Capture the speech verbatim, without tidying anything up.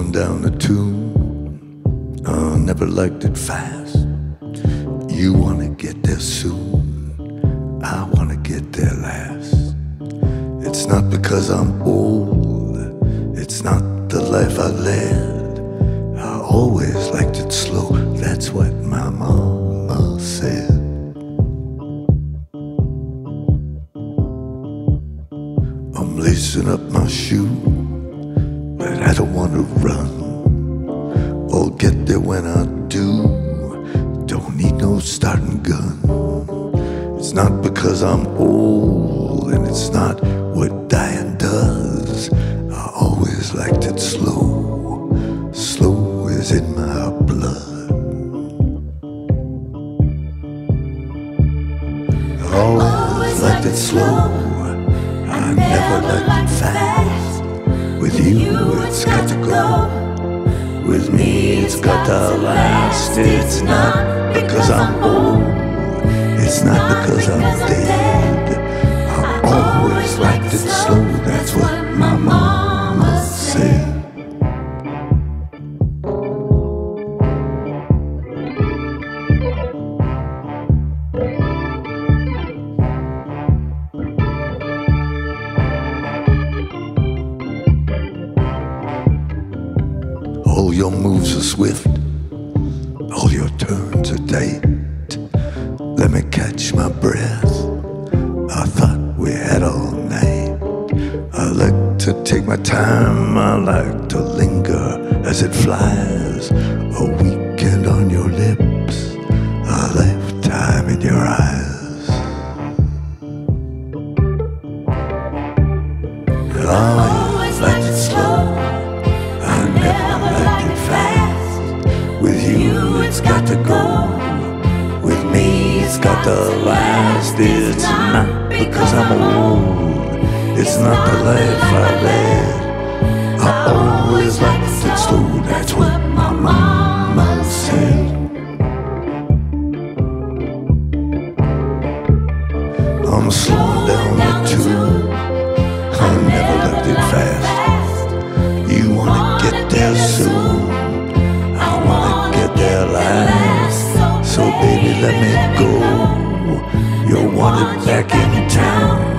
slowing down the tune. I never liked it fast. You wanna get there soon, I wanna get there last. It's not because I'm old, it's not the life I led. I always liked it slow, that's what my mama said. I'm lacing up my shoe, but I don't wanna run. I'll get there when I do. Don't need no starting gun. It's not because I'm old, and it's not what dying does. I always liked it slow. Slow is in my blood. I always liked it slow. I never liked it fast. With you, it's got to go. With me, it's got to last. It's not because I'm old, it's not because I'm dead. I always liked it slow, that's what my mama said. All your moves are swift, all your turns are tight. Let me catch my breath, I thought we had all night. I like to take my time, I like to linger as it flies. A weekend on your lips, a lifetime in your eyes. I always liked it slow, I never liked it fast. With you it's got to go, with me it's got to last. It's not because I'm old, it's not the life I led. I always liked it slow, that's what my mama said. I'm slowing down the tune, I never liked it fast. You wanna get there soon, I wanna get there last. So baby, let me go, you're wanted back in town.